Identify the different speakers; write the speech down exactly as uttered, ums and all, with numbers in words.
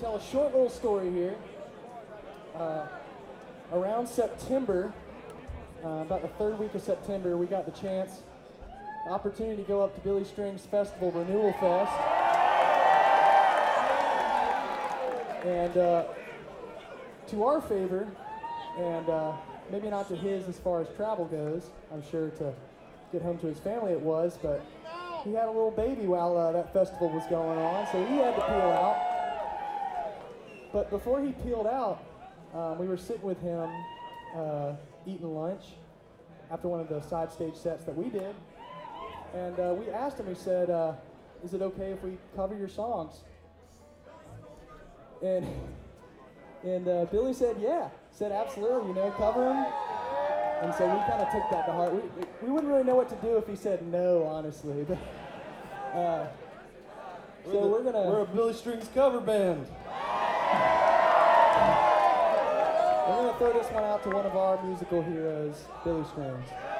Speaker 1: tell a short little story here. Uh, around September, uh, about the third week of September, we got the chance, the opportunity to go up to Billy Strings Festival Renewal Fest. And uh, to our favor, and uh, maybe not to his as far as travel goes, I'm sure to get home to his family it was, but he had a little baby while uh, that festival was going on, so he had to peel out. But before he peeled out, um, we were sitting with him uh, eating lunch after one of the side stage sets that we did, and uh, we asked him, we said, uh, is it okay if we cover your songs? And and uh, Billy said, yeah, said absolutely, you know, cover them. And so we kind of took that to heart. We, we, we wouldn't really know what to do if he said no, honestly. But, uh,
Speaker 2: we're
Speaker 1: so
Speaker 2: the,
Speaker 1: we're gonna.
Speaker 2: We're a Billy Strings cover band.
Speaker 1: We're gonna throw this one out to one of our musical heroes, Billy Strings.